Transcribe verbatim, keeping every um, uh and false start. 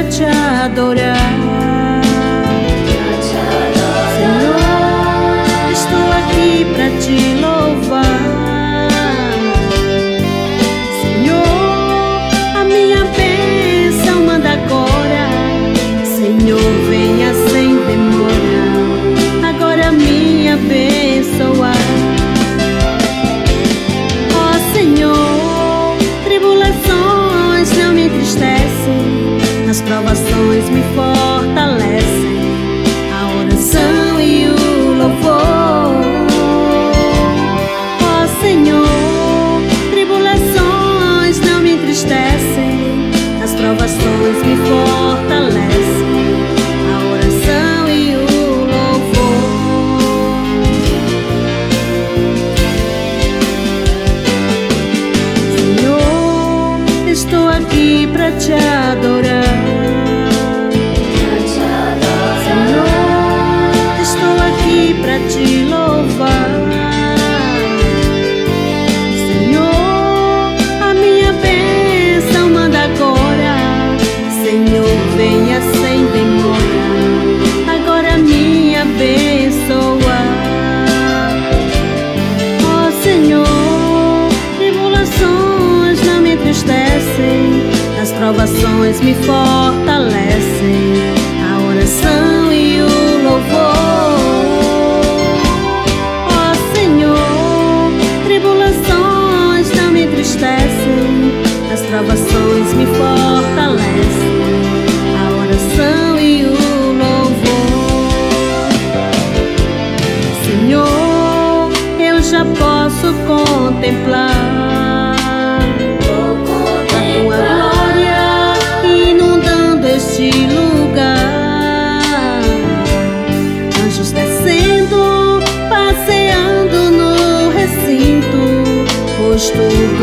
pra te adorar. Senhor, estou aqui pra te louvar. Senhor, a minha bênção manda agora. Senhor, venha sem demora, agora me abençoa. Ó Senhor, tribulações não me entristecem, as provações me fortalecem, a oração e o louvor. Ó Senhor, tribulações não me entristecem, as provações me fortalecem, a oração e o louvor. Senhor, estou aqui pra te adorar. Pra te louvar. Senhor, a minha bênção manda agora. Senhor, venha sem demora, agora me abençoa. Ó Senhor, tribulações não me entristecem, as provações me fortalecem, a oração e o louvor. As provações me fortalecem, a oração e o louvor. Senhor, eu já posso contemplar a tua glória inundando este lugar, anjos descendo, passeando no recinto, pois tudo